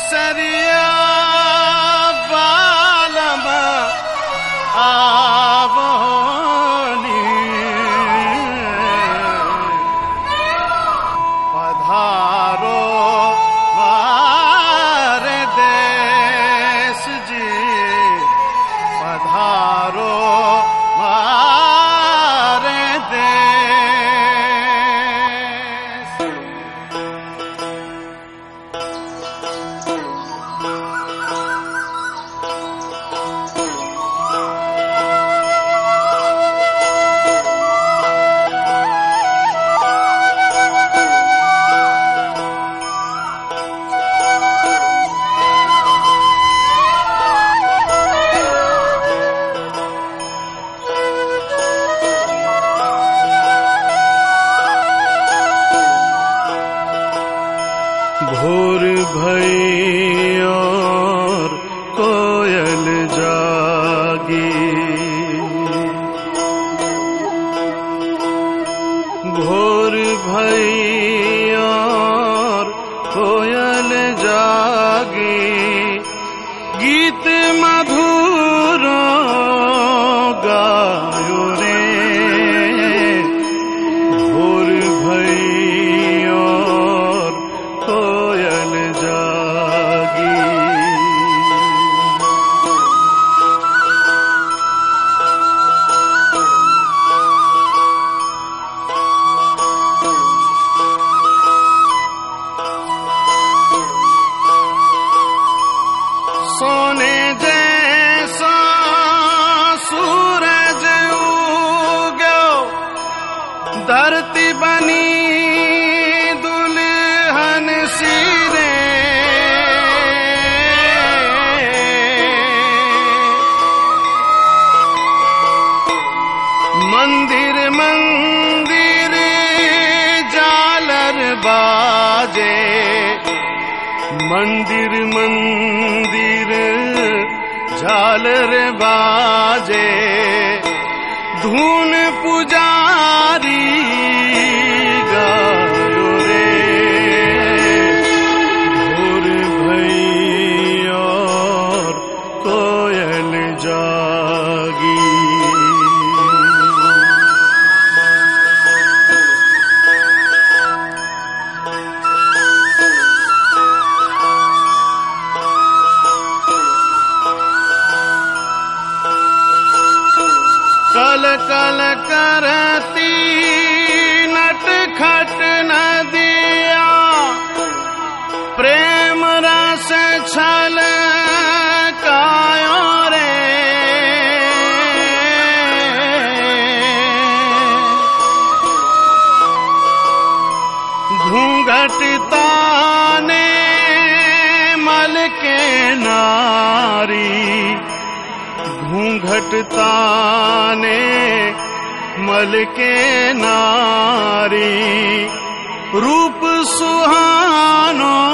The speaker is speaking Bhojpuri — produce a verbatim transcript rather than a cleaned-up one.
केसरिया बालम आवनी पधारो मारे देश जी पधारो मारे देश। भोर भई और कोयल जागी भोर भई और कोयल जागी गीत मधुर गायो रे भोर भई और कोयल जागी। सोने जैसा सूरज उगयो धरती बनी दुल्हन सिरे मंदिर मंदिर झालर बाजे मंदिर मंदिर झालर बाजे धून पुजारी गायो रे भोर भई और कोयल जागी। कल कल करती नटखट नदिया प्रेम रस छल कायो रे घूंघट ताने मल के नारी घूंघट ताने मल के नारी रूप सुहानो